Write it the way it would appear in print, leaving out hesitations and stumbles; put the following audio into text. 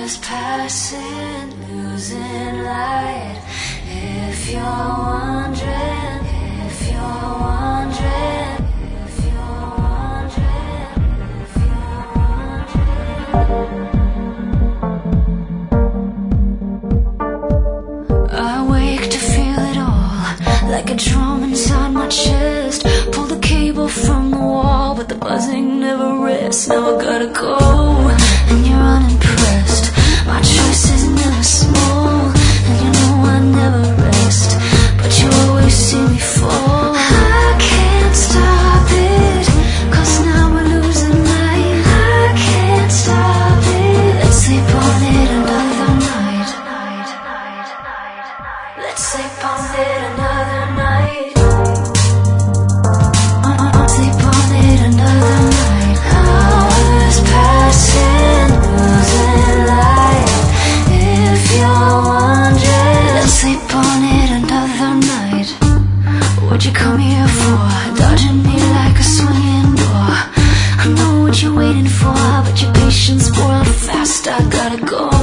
Hours passing, losing light. If you're wondering, if you're wondering, if you're wondering, if you're wondering. I wake to feel it all, like a drum inside my chest. Pull the cable from the wall, but the buzzing never rests. Now I gotta go, and you're unimpressed. My choice is never small, and you know I never rest, but you always see me fall. I can't stop it, 'cause now we're losing light. I can't stop it. Let's sleep on it another night. Let's sleep on it another night. Sleep on it another night. Hours passing, losing light. If you're wondering, let's sleep on it another night. What you come here for? Dodging me like a swinging door. I know what you're waiting for, but your patience wore out fast. I gotta go.